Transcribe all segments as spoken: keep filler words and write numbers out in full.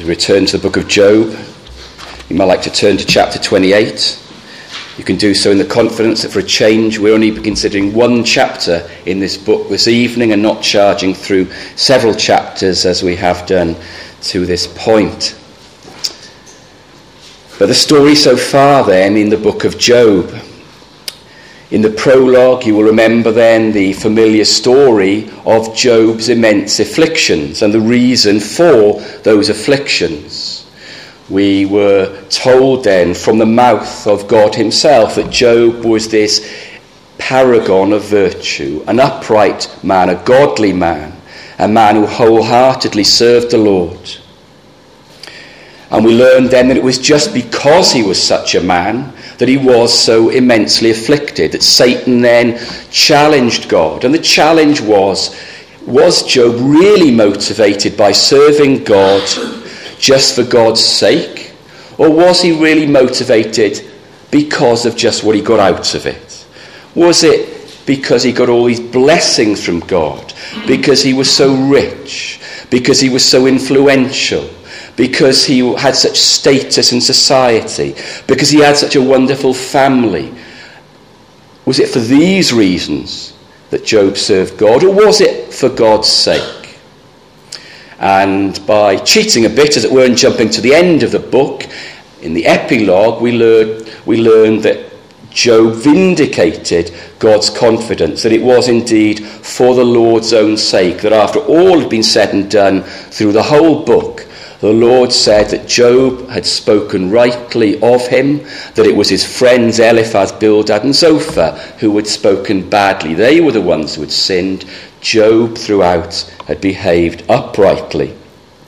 we return to the book of Job, you might like to turn to chapter twenty-eight. You can do so in the confidence that for a change we're only considering one chapter in this book this evening and not charging through several chapters as we have done to this point. But the story so far then in the book of Job. In the prologue you will remember then the familiar story of Job's immense afflictions and the reason for those afflictions. We were told then from the mouth of God himself that Job was this paragon of virtue, an upright man, a godly man, a man who wholeheartedly served the Lord. And we learned then that it was just because he was such a man that he was so immensely afflicted, that Satan then challenged God. And the challenge was, was Job really motivated by serving God just for God's sake, or was he really motivated because of just what he got out of it? Was it because he got all these blessings from God, because he was so rich, because he was so influential, because he had such status in society, because he had such a wonderful family? Was it for these reasons that Job served God, or was it for God's sake? And by cheating a bit, as it were, and jumping to the end of the book, in the epilogue, we learn, we learn that Job vindicated God's confidence, that it was indeed for the Lord's own sake, that after all had been said and done through the whole book, the Lord said that Job had spoken rightly of him, that it was his friends Eliphaz, Bildad and Zophar who had spoken badly. They were the ones who had sinned. Job throughout had behaved uprightly.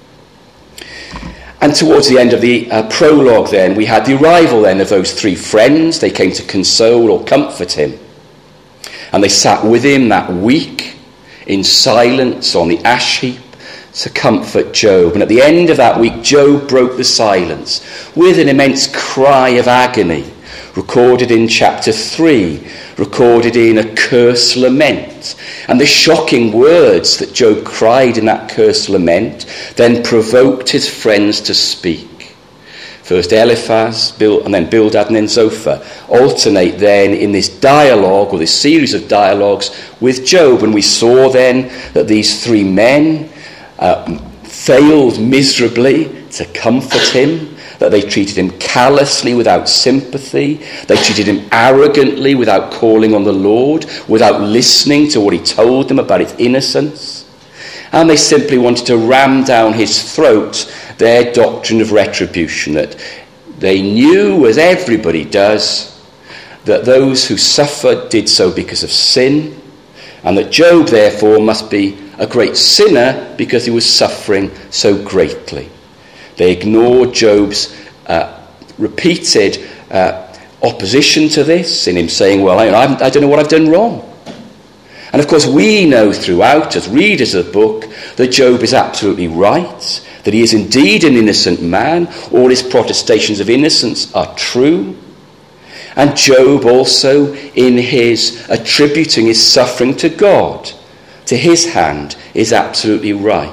And towards the end of the uh, prologue then, we had the arrival then of those three friends. They came to console or comfort him. And they sat with him that week in silence on the ash heap to comfort Job. And at the end of that week, Job broke the silence with an immense cry of agony, recorded in chapter three, recorded in a curse lament. And the shocking words that Job cried in that curse lament then provoked his friends to speak. First Eliphaz, Bill, and then Bildad and then Zophar alternate then in this dialogue, or this series of dialogues with Job. And we saw then that these three men uh, failed miserably to comfort him, that they treated him callously without sympathy, they treated him arrogantly without calling on the Lord, without listening to what he told them about his innocence. And they simply wanted to ram down his throat their doctrine of retribution, that they knew, as everybody does, that those who suffered did so because of sin, and that Job therefore must be a great sinner because he was suffering so greatly. They ignored Job's uh, repeated uh, opposition to this, in him saying, well, I, I don't know what I've done wrong. And of course we know throughout, as readers of the book, that Job is absolutely right, that he is indeed an innocent man. All his protestations of innocence are true. And Job also, in his attributing his suffering to God, to his hand, is absolutely right.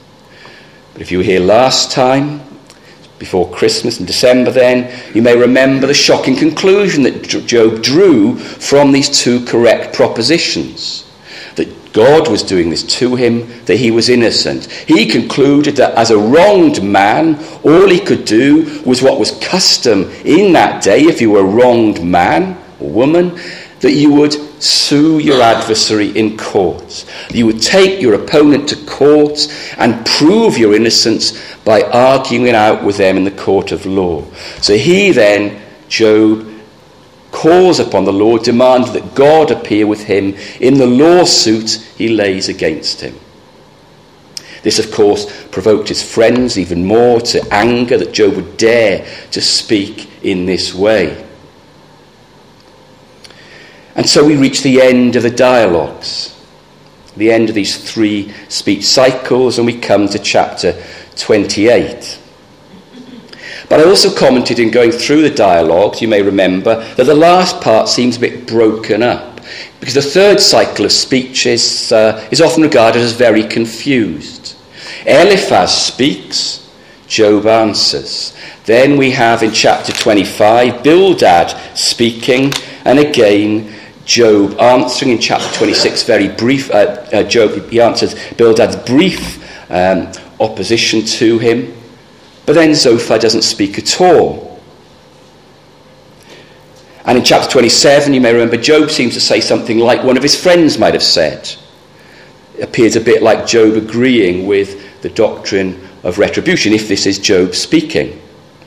But if you were here last time, before Christmas in December then, you may remember the shocking conclusion that Job drew from these two correct propositions. That God was doing this to him, that he was innocent. He concluded that as a wronged man, all he could do was what was custom in that day, if you were a wronged man or woman, that you would sue your adversary in court. You would take your opponent to court and prove your innocence by arguing it out with them in the court of law. So he then, Job, calls upon the Lord, demanding that God appear with him in the lawsuit he lays against him. This, of course, provoked his friends even more to anger, that Job would dare to speak in this way. And so we reach the end of the dialogues, the end of these three speech cycles, and we come to chapter twenty-eight. But I also commented in going through the dialogues, you may remember, that the last part seems a bit broken up, because the third cycle of speech is, uh, is often regarded as very confused. Eliphaz speaks, Job answers. Then we have in chapter twenty-five Bildad speaking, and again Job answering. In chapter twenty-six, very brief, uh, uh, Job, he answers Bildad's brief um, opposition to him, but then Zophar doesn't speak at all. And in chapter twenty-seven, you may remember, Job seems to say something like one of his friends might have said. It appears a bit like Job agreeing with the doctrine of retribution, if this is Job speaking.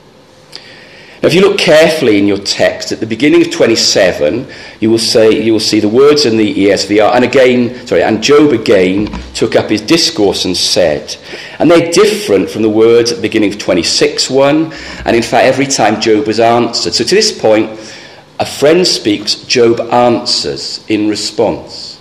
Now, if you look carefully in your text, at the beginning of twenty-seven, you will say you will see the words in the E S V are, and again, sorry, and Job again took up his discourse and said, and they're different from the words at the beginning of twenty-six one, and in fact every time Job was answered. So to this point, a friend speaks, Job answers in response.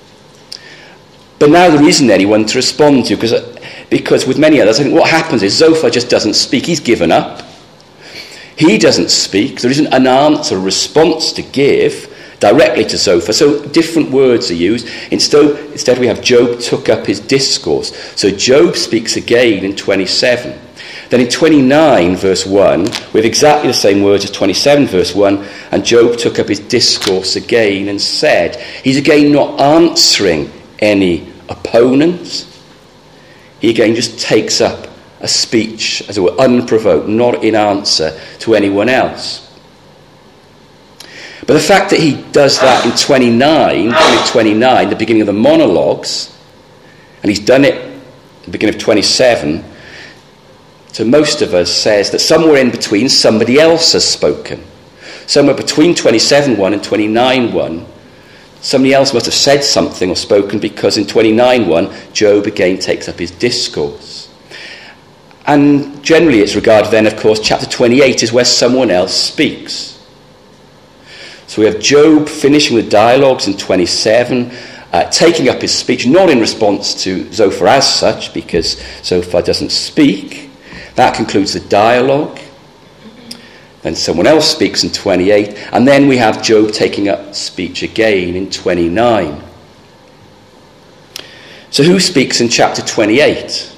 But now there isn't anyone to respond to, because because with many others, I think what happens is Zophar just doesn't speak. He's given up. He doesn't speak. There isn't an answer, a response to give directly to Zophar. So different words are used. Instead, instead we have Job took up his discourse. So Job speaks again in twenty-seven. Then in twenty-nine, verse one, we have exactly the same words as twenty-seven, verse one, and Job took up his discourse again and said, he's again not answering any opponents. He again just takes up a speech, as it were, unprovoked, not in answer to anyone else. But the fact that he does that in twenty-nine, twenty-nine, the beginning of the monologues, and he's done it at the beginning of twenty-seven, to most of us says that somewhere in between somebody else has spoken. Somewhere between twenty-seven one and twenty-nine one, somebody else must have said something or spoken, because in twenty-nine one, Job again takes up his discourse. And generally it's regarded then, of course, chapter twenty-eight is where someone else speaks. So we have Job finishing the dialogues in twenty-seven, uh, taking up his speech, not in response to Zophar as such, because Zophar doesn't speak. That concludes the dialogue. Then someone else speaks in twenty-eight, and then we have Job taking up speech again in twenty-nine. So who speaks in chapter twenty-eight?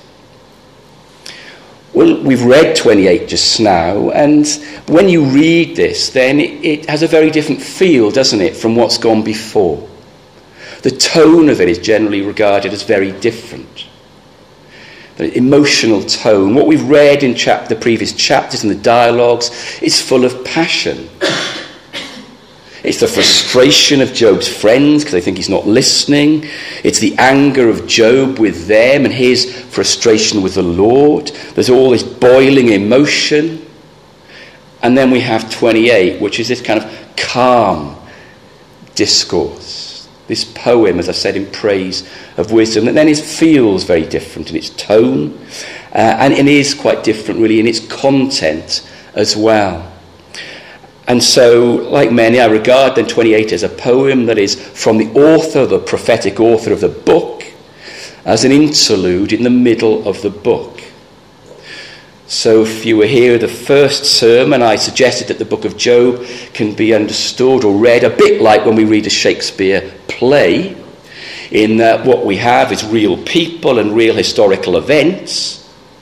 Well, we've read twenty-eight just now, and when you read this, then it, it has a very different feel, doesn't it, from what's gone before. The tone of it is generally regarded as very different. The emotional tone, what we've read in chap- the previous chapters and the dialogues, is full of passion. It's the frustration of Job's friends because they think he's not listening. It's the anger of Job with them and his frustration with the Lord. There's all this boiling emotion. And then we have twenty-eight, which is this kind of calm discourse. This poem, as I said, in praise of wisdom. And then it feels very different in its tone. Uh, and it is quite different, really, in its content as well. And so, like many, I regard then twenty-eight as a poem that is from the author, the prophetic author of the book, as an interlude in the middle of the book. So if you were here the first sermon, I suggested that the book of Job can be understood or read a bit like when we read a Shakespeare play, in that what we have is real people and real historical events.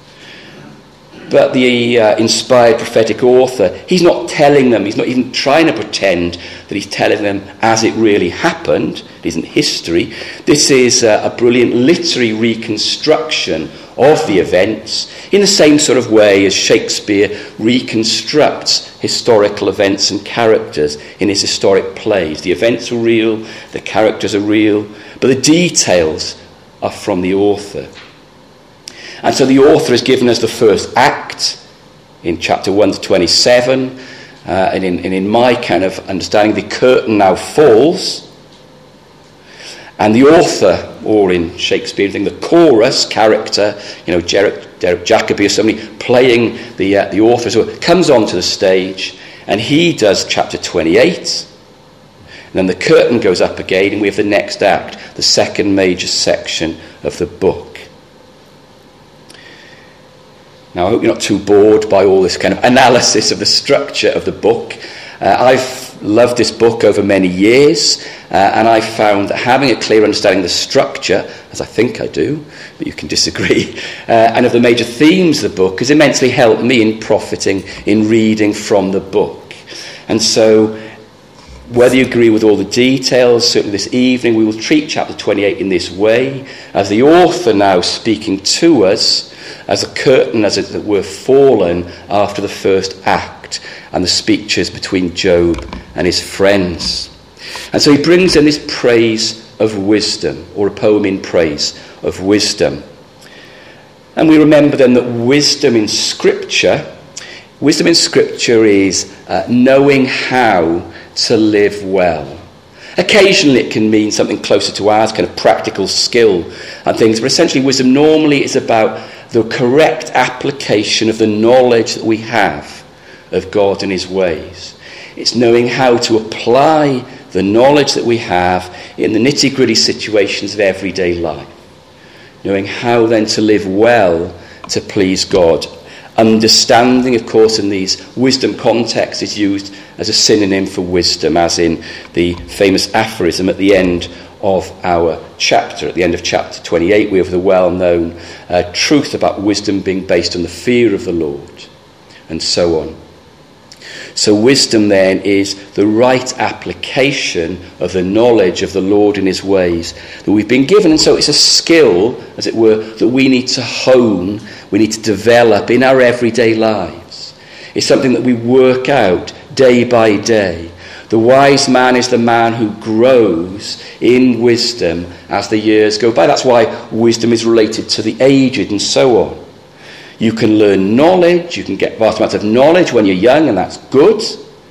But the uh, inspired prophetic author, he's not telling them, he's not even trying to pretend that he's telling them as it really happened. It isn't history. This is uh, a brilliant literary reconstruction of the events in the same sort of way as Shakespeare reconstructs historical events and characters in his historic plays. The events are real, the characters are real, but the details are from the author. And so the author has given us the first act in chapter one to twenty-seven, uh, and, in, and in my kind of understanding, the curtain now falls, and the author, or in Shakespeare, the chorus character, you know, Derek, Derek Jacobi or somebody playing the uh, the author, so comes onto the stage, and he does chapter twenty-eight, and then the curtain goes up again, and we have the next act, the second major section of the book. Now, I hope you're not too bored by all this kind of analysis of the structure of the book. Uh, I've I've loved this book over many years, uh, and I found that having a clear understanding of the structure, as I think I do, but you can disagree, uh, and of the major themes of the book has immensely helped me in profiting in reading from the book. And so, whether you agree with all the details, certainly this evening we will treat chapter twenty-eight in this way, as the author now speaking to us, as a curtain, as it were, fallen after the first act and the speeches between Job and his friends. And so he brings in this praise of wisdom, or a poem in praise of wisdom. And we remember then that wisdom in Scripture, wisdom in Scripture is uh, knowing how to live well. Occasionally it can mean something closer to ours, kind of practical skill and things, but essentially wisdom normally is about the correct application of the knowledge that we have of God and his ways. It's knowing how to apply the knowledge that we have in the nitty-gritty situations of everyday life. Knowing how then to live well to please God. Understanding, of course, in these wisdom contexts is used as a synonym for wisdom, as in the famous aphorism at the end of our chapter. At the end of chapter twenty-eight, we have the well-known uh, truth about wisdom being based on the fear of the Lord, and so on. So wisdom then is the right application of the knowledge of the Lord and his ways that we've been given. And so it's a skill, as it were, that we need to hone, we need to develop in our everyday lives. It's something that we work out day by day. The wise man is the man who grows in wisdom as the years go by. That's why wisdom is related to the aged and so on. You can learn knowledge, you can get vast amounts of knowledge when you're young, and that's good.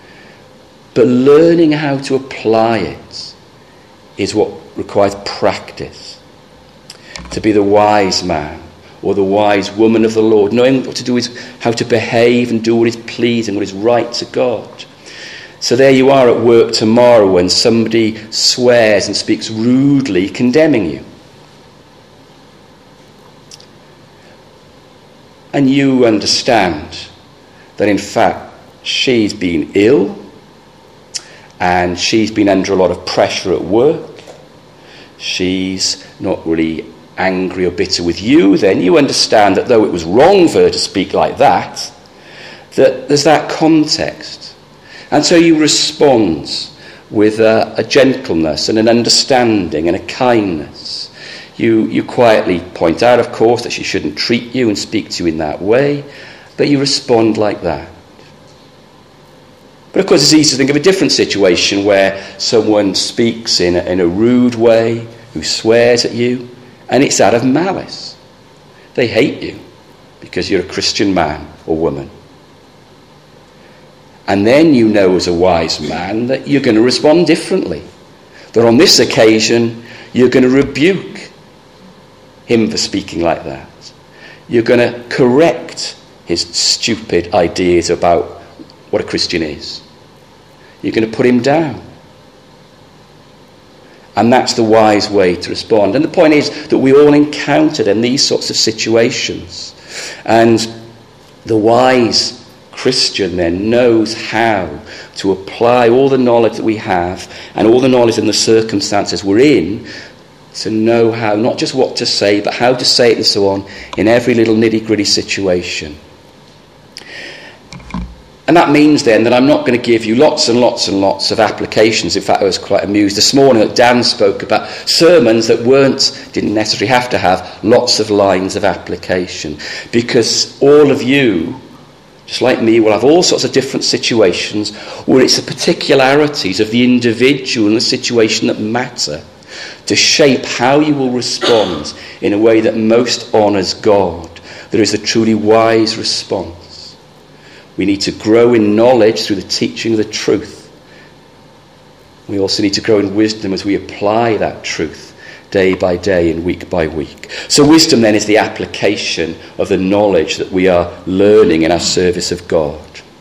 But learning how to apply it is what requires practice. To be the wise man or the wise woman of the Lord, knowing what to do is how to behave and do what is pleasing, what is right to God. So there you are at work tomorrow when somebody swears and speaks rudely, condemning you. And you understand that in fact she's been ill and she's been under a lot of pressure at work. She's not really angry or bitter with you. Then you understand that though it was wrong for her to speak like that, that there's that context. And so you respond with a, a gentleness and an understanding and a kindness. You, you quietly point out, of course, that she shouldn't treat you and speak to you in that way, but you respond like that. But of course it's easy to think of a different situation where someone speaks in a, in a rude way, who swears at you, and it's out of malice. They hate you because you're a Christian man or woman. And then you know as a wise man that you're going to respond differently. That on this occasion you're going to rebuke him for speaking like that. You're going to correct his stupid ideas about what a Christian is. You're going to put him down. And that's the wise way to respond. And the point is that we all encounter in these sorts of situations. And the wise Christian then knows how to apply all the knowledge that we have and all the knowledge and the circumstances we're in to know how, not just what to say, but how to say it and so on in every little nitty-gritty situation. And that means then that I'm not going to give you lots and lots and lots of applications. In fact, I was quite amused this morning that Dan spoke about sermons that weren't, didn't necessarily have to have lots of lines of application. Because all of you, just like me, will have all sorts of different situations where it's the particularities of the individual and the situation that matter to shape how you will respond in a way that most honours God. There is a truly wise response. We need to grow in knowledge through the teaching of the truth. We also need to grow in wisdom as we apply that truth day by day and week by week. So wisdom then is the application of the knowledge that we are learning in our service of God.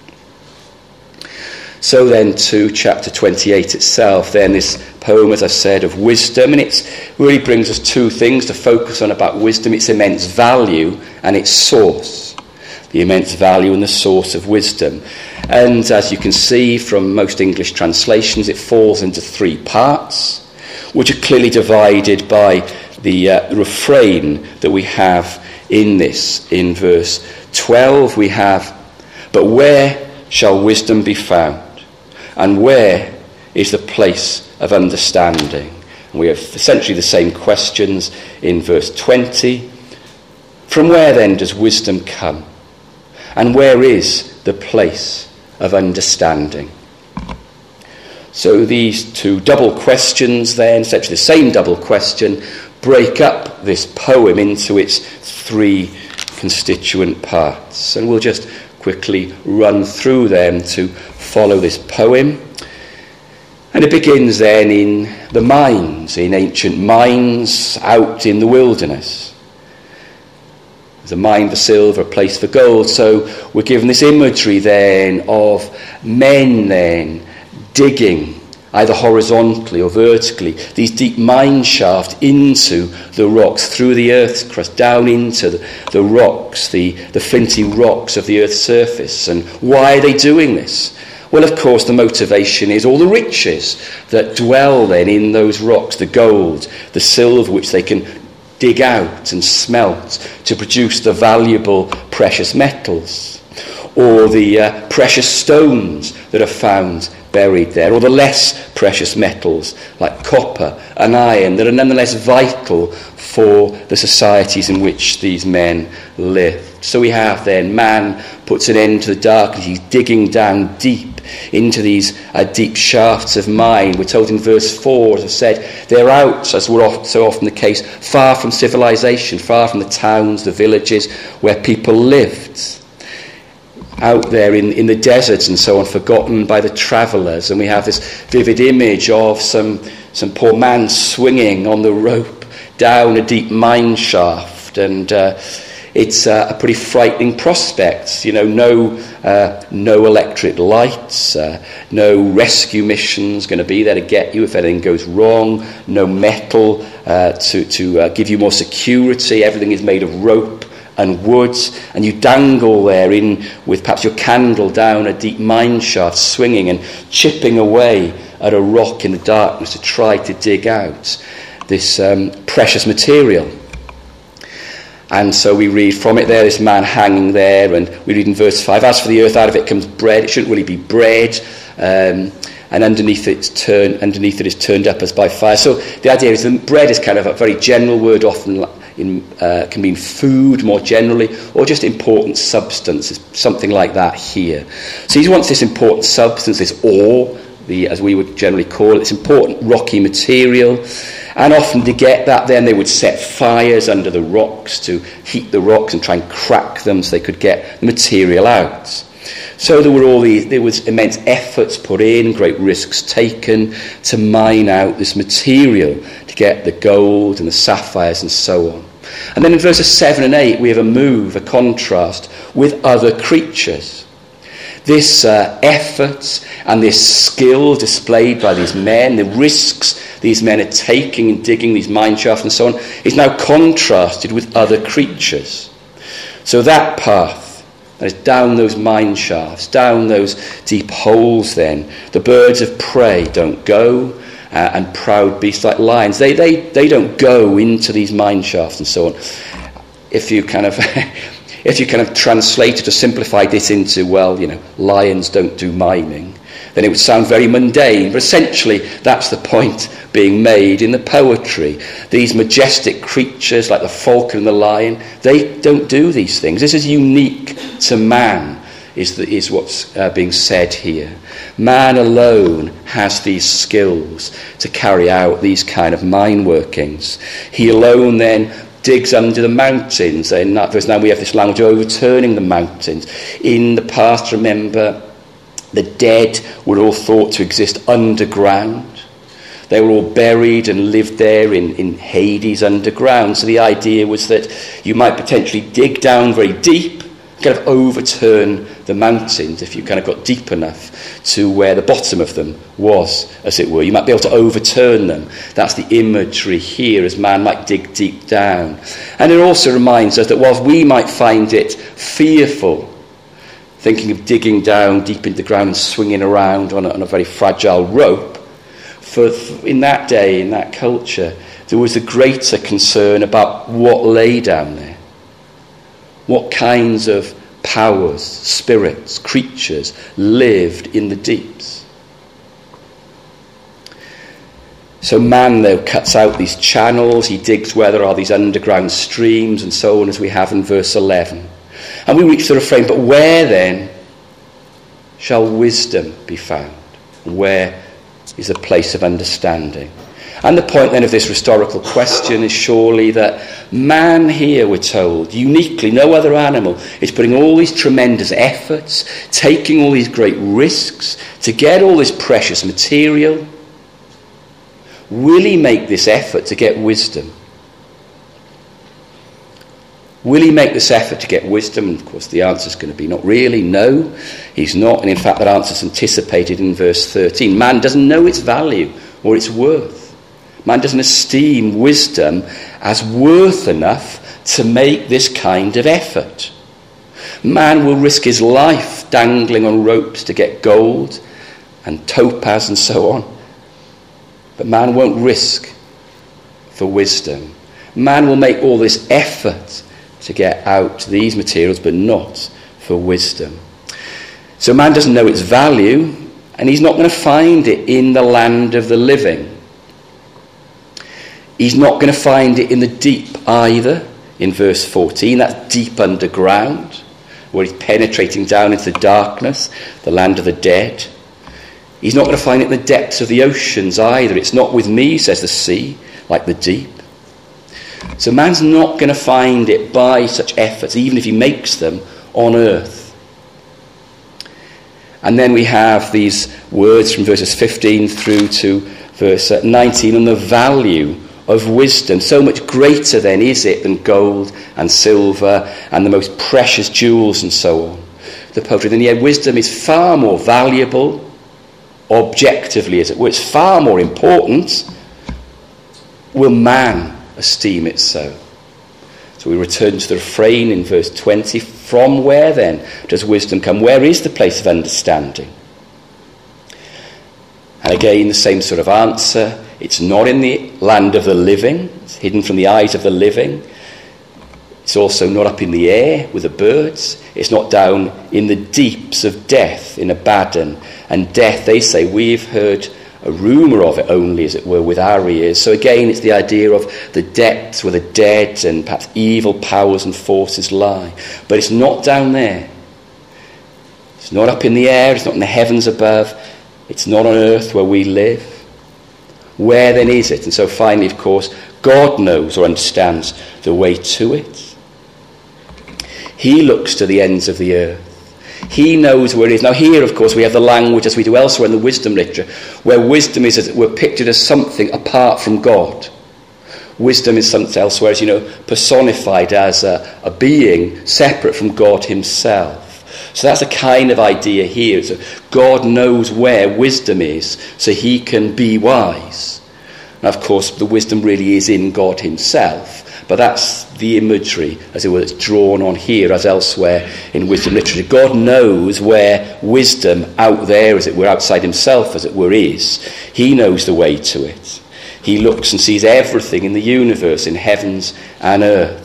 So then to chapter twenty-eight itself, then this poem, as I said, of wisdom, and it really brings us two things to focus on about wisdom: its immense value and its source. The immense value and the source of wisdom. And as you can see from most English translations, it falls into three parts, which are clearly divided by the uh, refrain that we have in this. In verse twelve we have, "But where shall wisdom be found? And where is the place of understanding?" And we have essentially the same questions in verse twenty. "From where then does wisdom come? And where is the place of understanding?" So these two double questions then, essentially the same double question, break up this poem into its three constituent parts. And we'll just quickly run through them to follow this poem. And it begins then in the mines, in ancient mines out in the wilderness. There's a mine for silver, a place for gold. So we're given this imagery then of men then digging, either horizontally or vertically, these deep mine shafts into the rocks, through the earth's crust, down into the, the rocks, the, the flinty rocks of the earth's surface. And why are they doing this? Well, of course, the motivation is all the riches that dwell then in those rocks, the gold, the silver, which they can dig out and smelt to produce the valuable precious metals, or the uh, precious stones that are found buried there, or the less precious metals like copper and iron that are nonetheless vital for the societies in which these men lived. So we have then man puts an end to the darkness. He's digging down deep into these uh, deep shafts of mine. We're told in verse four, as I said, they're out, as we're oft, so often the case, far from civilization, far from the towns, the villages where people lived. Out there in, in the deserts and so on, forgotten by the travellers. And we have this vivid image of some, some poor man swinging on the rope down a deep mine shaft. And uh, it's uh, a pretty frightening prospect. You know, no uh, no electric lights, uh, no rescue missions going to be there to get you if anything goes wrong, no metal uh, to, to uh, give you more security. Everything is made of rope and woods, and you dangle there in with perhaps your candle down a deep mine shaft, swinging and chipping away at a rock in the darkness to try to dig out this um, precious material. And so we read from it there, this man hanging there, and we read in verse five, "As for the earth, out of it comes bread." It shouldn't really be bread, um, and underneath it's turned, underneath it is turned up as by fire. So the idea is that bread is kind of a very general word, often in, uh, can mean food more generally, or just important substance, something like that here. So he wants this important substance, this ore, the, as we would generally call it, this important rocky material. And often to get that, then they would set fires under the rocks to heat the rocks and try and crack them so they could get the material out. So there were all these, there was immense efforts put in, great risks taken to mine out this material, to get the gold and the sapphires and so on. And then in verses seven and eight we have a move, a contrast with other creatures. This uh, effort and this skill displayed by these men, the risks these men are taking in digging these mine shafts and so on, is now contrasted with other creatures. So that path, that is down those mine shafts, down those deep holes then, the birds of prey don't go, uh, and proud beasts like lions, they, they, they don't go into these mine shafts and so on. If you kind of... If you kind of translated or simplified this into, well, you know, lions don't do mining, then it would sound very mundane. But essentially, that's the point being made in the poetry. These majestic creatures like the falcon and the lion, they don't do these things. This is unique to man, is, the, is what's uh, being said here. Man alone has these skills to carry out these kind of mine workings. He alone then digs under the mountains. In that verse now we have this language of overturning the mountains. In the past, remember, the dead were all thought to exist underground. They were all buried and lived there in, in Hades underground. So the idea was that you might potentially dig down very deep, kind of overturn the mountains if you kind of got deep enough to where the bottom of them was, as it were. You might be able to overturn them. That's the imagery here, as man might dig deep down. And it also reminds us that whilst we might find it fearful, thinking of digging down deep into the ground and swinging around on a, on a very fragile rope. For, for in that day, in that culture, there was a greater concern about what lay down there. What kinds of powers, spirits, creatures lived in the deeps. So man, though, cuts out these channels, he digs where there are these underground streams and so on, as we have in verse eleven. And we reach the refrain, but where then shall wisdom be found? Where is the place of understanding? And the point then of this rhetorical question is surely that man here, we're told, uniquely, no other animal, is putting all these tremendous efforts, taking all these great risks to get all this precious material. Will he make this effort to get wisdom? Will he make this effort to get wisdom? And of course the answer is going to be not really, no, he's not. And in fact that answer is anticipated in verse thirteen. Man doesn't know its value or its worth. Man doesn't esteem wisdom as worth enough to make this kind of effort. Man will risk his life dangling on ropes to get gold and topaz and so on. But man won't risk for wisdom. Man will make all this effort to get out these materials, but not for wisdom. So man doesn't know its value, and he's not going to find it in the land of the living. He's not going to find it in the deep either, in verse fourteen. That's deep underground, where he's penetrating down into the darkness, the land of the dead. He's not going to find it in the depths of the oceans either. It's not with me, says the sea, like the deep. So man's not going to find it by such efforts, even if he makes them, on earth. And then we have these words from verses fifteen through to verse nineteen on the value of wisdom. So much greater then is it than gold and silver and the most precious jewels and so on. The poetry, then yet wisdom is far more valuable, objectively as it were. It's far more important. Will man esteem it so? So we return to the refrain in verse twenty. From where then does wisdom come? Where is the place of understanding? And again the same sort of answer. It's not in the land of the living. It's hidden from the eyes of the living. It's also not up in the air with the birds. It's not down in the deeps of death in Abaddon. And death, they say, we've heard a rumour of it only, as it were, with our ears. So again, it's the idea of the depths where the dead and perhaps evil powers and forces lie. But it's not down there. It's not up in the air. It's not in the heavens above. It's not on earth where we live. Where then is it? And so finally, of course, God knows or understands the way to it. He looks to the ends of the earth. He knows where it is. Now here, of course, we have the language, as we do elsewhere in the wisdom literature, where wisdom is, as it were, pictured as something apart from God. Wisdom is something elsewhere, as you know, personified as a, a being separate from God himself. So that's a kind of idea here. So God knows where wisdom is, so he can be wise. Now, of course, the wisdom really is in God himself. But that's the imagery, as it were, that's drawn on here as elsewhere in wisdom literature. God knows where wisdom out there, as it were, outside himself, as it were, is. He knows the way to it. He looks and sees everything in the universe, in heavens and earth.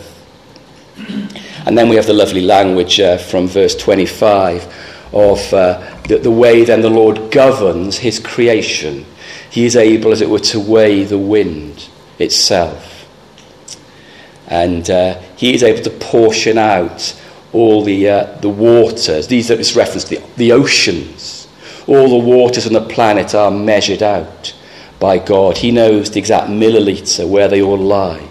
And then we have the lovely language uh, from verse twenty-five of uh, the, the way then the Lord governs his creation. He is able, as it were, to weigh the wind itself. And uh, he is able to portion out all the uh, the waters. These are this reference to the, the oceans. All the waters on the planet are measured out by God. He knows the exact milliliter where they all lie.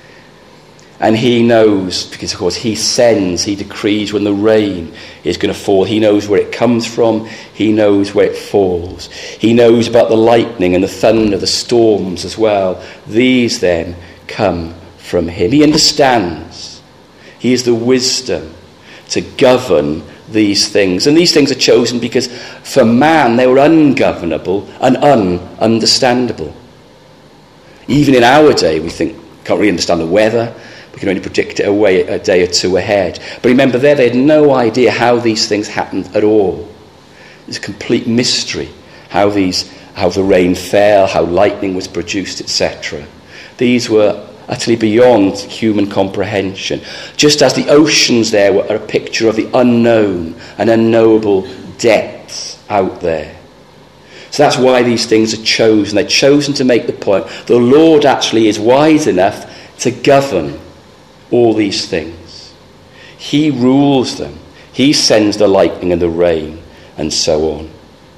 And he knows, because of course he sends, he decrees when the rain is going to fall. He knows where it comes from. He knows where it falls. He knows about the lightning and the thunder, the storms as well. These then come from him. He understands. He is the wisdom to govern these things. And these things are chosen because for man they were ungovernable and ununderstandable. Even in our day we think, can't really understand the weather, We can only predict it away a day or two ahead. But remember there, they had no idea how these things happened at all. It's a complete mystery how these, how the rain fell, how lightning was produced, et cetera. These were utterly beyond human comprehension. Just as the oceans there were a picture of the unknown and unknowable depths out there. So that's why these things are chosen. They're chosen to make the point the Lord actually is wise enough to govern all these things. He rules them. He sends the lightning and the rain and so on.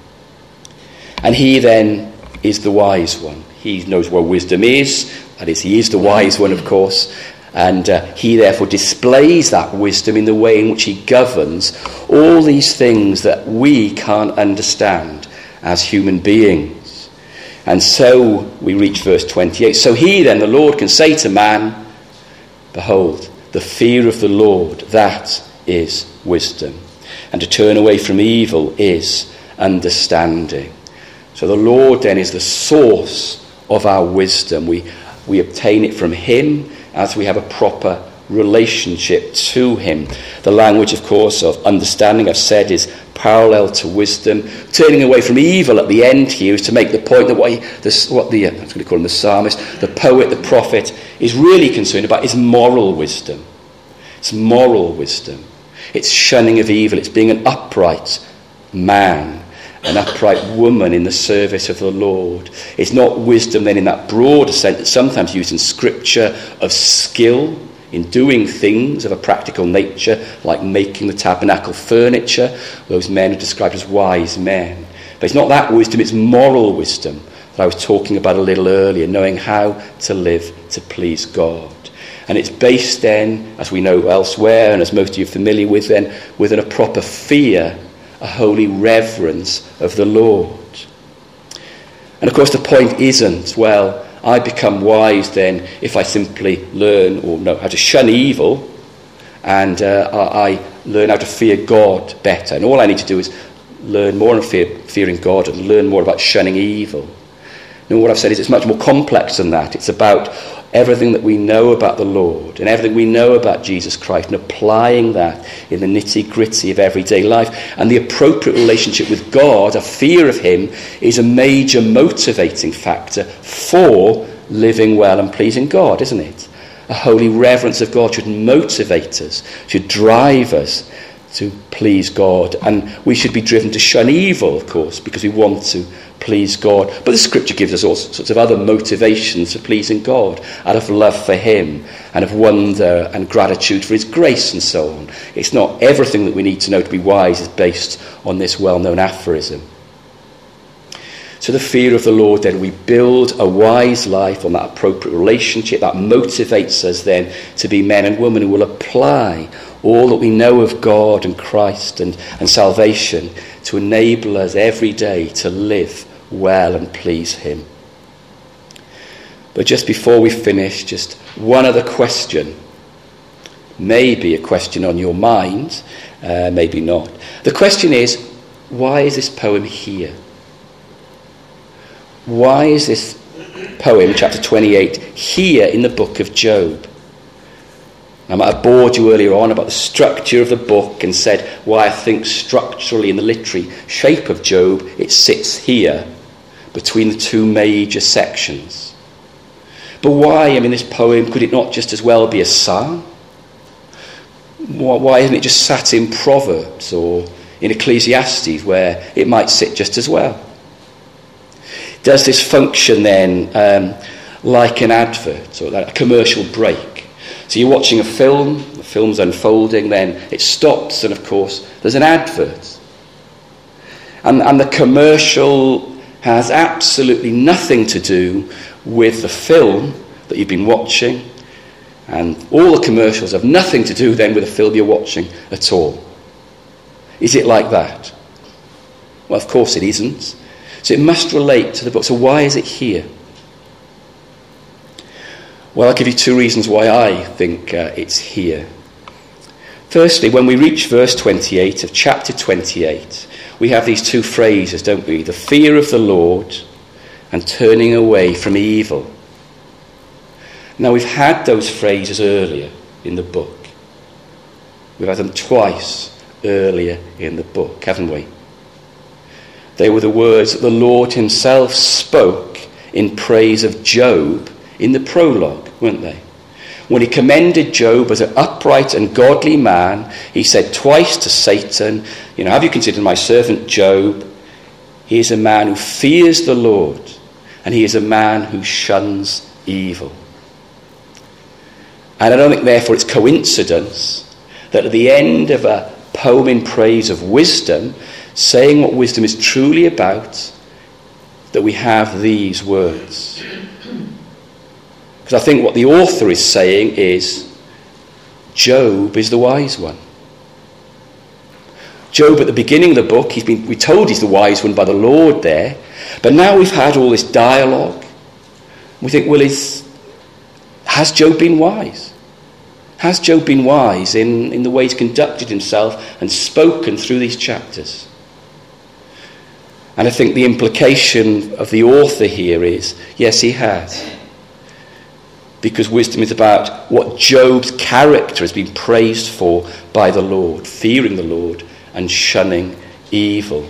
And he then is the wise one. He knows where wisdom is. That is, he is the wise one, of course. And uh, he therefore displays that wisdom in the way in which he governs all these things that we can't understand as human beings. And so we reach verse twenty-eight. So he then, the Lord, can say to man, behold, the fear of the Lord, that is wisdom. And to turn away from evil is understanding. So the Lord then is the source of our wisdom. We, we obtain it from him as we have a proper relationship to him. The language, of course, of understanding, I've said, is parallel to wisdom. Turning away from evil at the end here is to make the point that what, he, this, what the, I'm going to call him the psalmist, the poet, the prophet, is really concerned about is moral wisdom. It's moral wisdom. It's shunning of evil. It's being an upright man, an upright woman in the service of the Lord. It's not wisdom then in that broader sense that's sometimes used in Scripture of skill in doing things of a practical nature, like making the tabernacle furniture. Those men are described as wise men. But it's not that wisdom, it's moral wisdom that I was talking about a little earlier, knowing how to live to please God. And it's based then, as we know elsewhere, and as most of you are familiar with then, within a proper fear, a holy reverence of the Lord. And of course the point isn't, well, I become wise then if I simply learn or know how to shun evil and uh, I learn how to fear God better. And all I need to do is learn more on fear, fearing God and learn more about shunning evil. No, what I've said is it's much more complex than that. It's about everything that we know about the Lord and everything we know about Jesus Christ and applying that in the nitty-gritty of everyday life. And the appropriate relationship with God, a fear of him, is a major motivating factor for living well and pleasing God, isn't it? A holy reverence of God should motivate us, should drive us to please God. And we should be driven to shun evil, of course, because we want to please God. But the Scripture gives us all sorts of other motivations for pleasing God, out of love for him and of wonder and gratitude for his grace and so on. It's not everything that we need to know to be wise is based on this well-known aphorism. So the fear of the Lord, then, we build a wise life on that appropriate relationship that motivates us then to be men and women who will apply all that we know of God and Christ and, and salvation to enable us every day to live well and please him. But just before we finish, just one other question. Maybe a question on your mind, uh, maybe not. The question is, why is this poem here? Why is this poem, chapter twenty-eight, here in the book of Job? I might have bored you earlier on about the structure of the book and said why I think structurally in the literary shape of Job it sits here between the two major sections. But why, I mean, this poem, could it not just as well be a psalm? Why isn't it just sat in Proverbs or in Ecclesiastes where it might sit just as well? Does this function then um, like an advert or like a commercial break? So you're watching a film, the film's unfolding, then it stops, and of course there's an advert. And, and the commercial has absolutely nothing to do with the film that you've been watching, and all the commercials have nothing to do then with the film you're watching at all. Is it like that? Well, of course it isn't. So it must relate to the book. So why is it here? Well, I'll give you two reasons why I think uh, it's here. Firstly, when we reach verse twenty-eight of chapter twenty-eight, we have these two phrases, don't we? The fear of the Lord and turning away from evil. Now, we've had those phrases earlier in the book. We've had them twice earlier in the book, haven't we? They were the words that the Lord himself spoke in praise of Job in the prologue, weren't they? When he commended Job as an upright and godly man, he said twice to Satan, you know, have you considered my servant Job? He is a man who fears the Lord, and he is a man who shuns evil. And I don't think, therefore, it's coincidence that at the end of a poem in praise of wisdom, saying what wisdom is truly about, that we have these words. Because I think what the author is saying is, Job is the wise one. Job, at the beginning of the book, he's been, we're told he's the wise one by the Lord there, but now we've had all this dialogue. We think, well, is, has Job been wise? Has Job been wise in, in the way he's conducted himself and spoken through these chapters? And I think the implication of the author here is, yes, he has. Because wisdom is about what Job's character has been praised for by the Lord, fearing the Lord and shunning evil.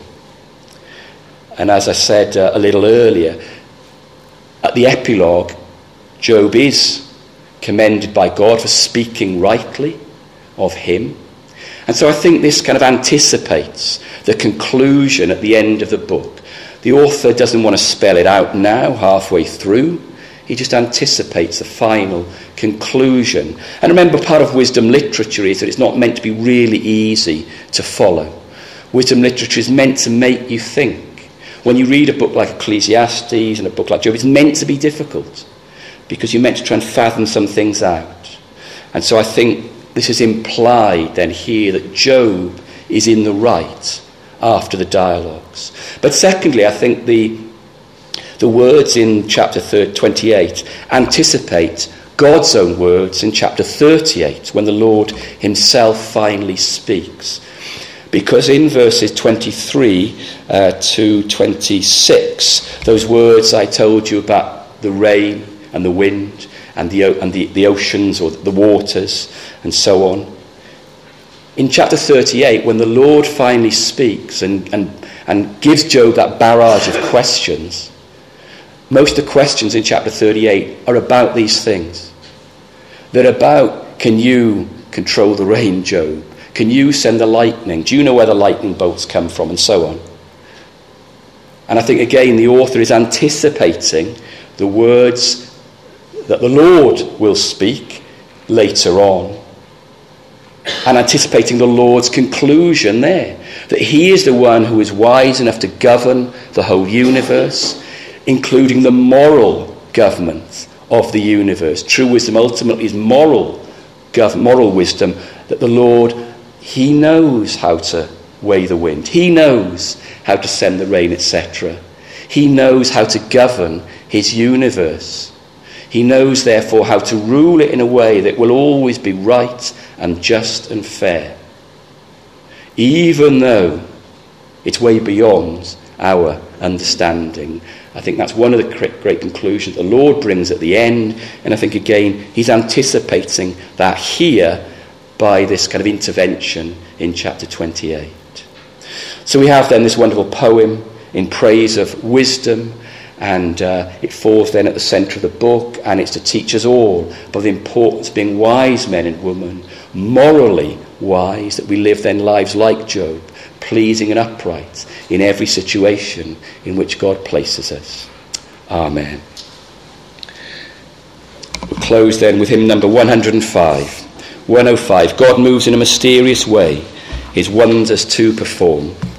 And as I said uh, a little earlier, at the epilogue, Job is commended by God for speaking rightly of him. And so I think this kind of anticipates the conclusion at the end of the book. The author doesn't want to spell it out now, halfway through. He just anticipates the final conclusion. And remember, part of wisdom literature is that it's not meant to be really easy to follow. Wisdom literature is meant to make you think. When you read a book like Ecclesiastes and a book like Job, it's meant to be difficult, because you're meant to try and fathom some things out. And so I think this is implied then here that Job is in the right after the dialogues. But secondly, I think the, the words in chapter twenty-eight anticipate God's own words in chapter thirty-eight, when the Lord himself finally speaks. Because in verses twenty-three uh, to twenty-six, those words I told you about the rain and the wind and the and the, the oceans or the waters and so on. In chapter thirty-eight, when the Lord finally speaks and, and, and gives Job that barrage of questions, most of the questions in chapter thirty-eight are about these things. They're about, can you control the rain, Job? Can you send the lightning? Do you know where the lightning bolts come from? And so on. And I think, again, the author is anticipating the words that the Lord will speak later on, and anticipating the Lord's conclusion there, that he is the one who is wise enough to govern the whole universe, including the moral government of the universe. True wisdom ultimately is moral, gov- moral wisdom, that the Lord, he knows how to weigh the wind. He knows how to send the rain, et cetera. He knows how to govern his universe. He knows, therefore, how to rule it in a way that will always be right and just and fair, even though it's way beyond our understanding. I think that's one of the great conclusions the Lord brings at the end, and I think, again, he's anticipating that here by this kind of intervention in chapter twenty-eight. So we have then this wonderful poem in praise of wisdom, and uh, it falls then at the centre of the book, and it's to teach us all about the importance of being wise men and women, morally wise, that we live then lives like Job, pleasing and upright in every situation in which God places us. Amen. We'll close then with hymn number one hundred five. one oh five. God moves in a mysterious way, his wonders to perform.